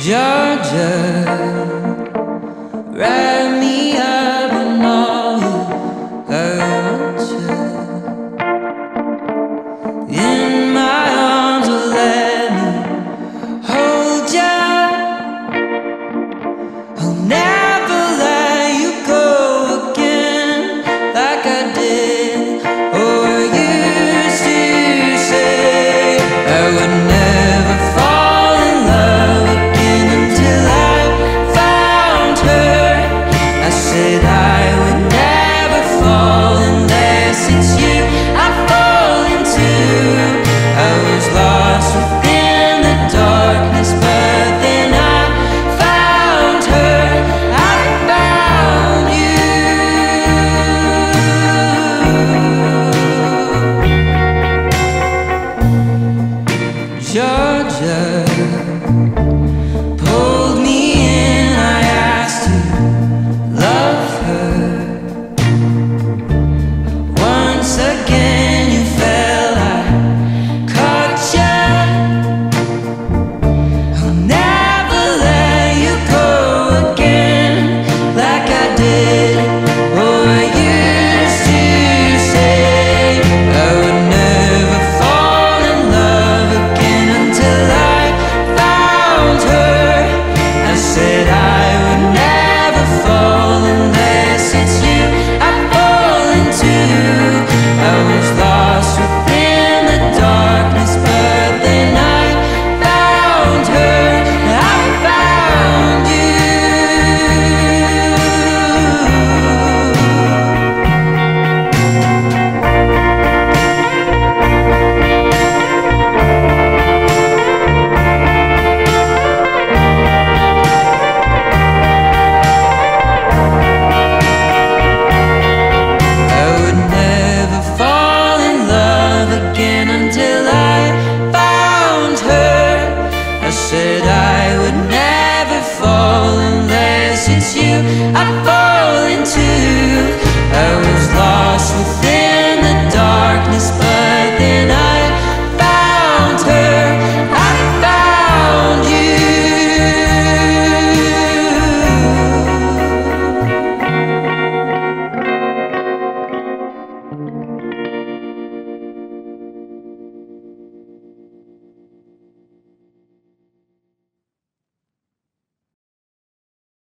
Georgia, wrap me up in all you want you. In my arms, will let me hold you. I'll never let you go again like I did or used to say. I would never fall in love again until I found her. I said I would never fall unless it's you I fall into. I was lost within the darkness, but then I found her. I found you. Georgia pulled me in, I asked to love her. Once again you fell, I caught you. I'll never let you go again like I did or used to say. I would never fall in love again until I found her. I said I would never fall unless it's you I fall into. I was lost within the darkness, but then I found her. I found you. I would never fall in love again until I found her. I said I would never fall unless it's you I fall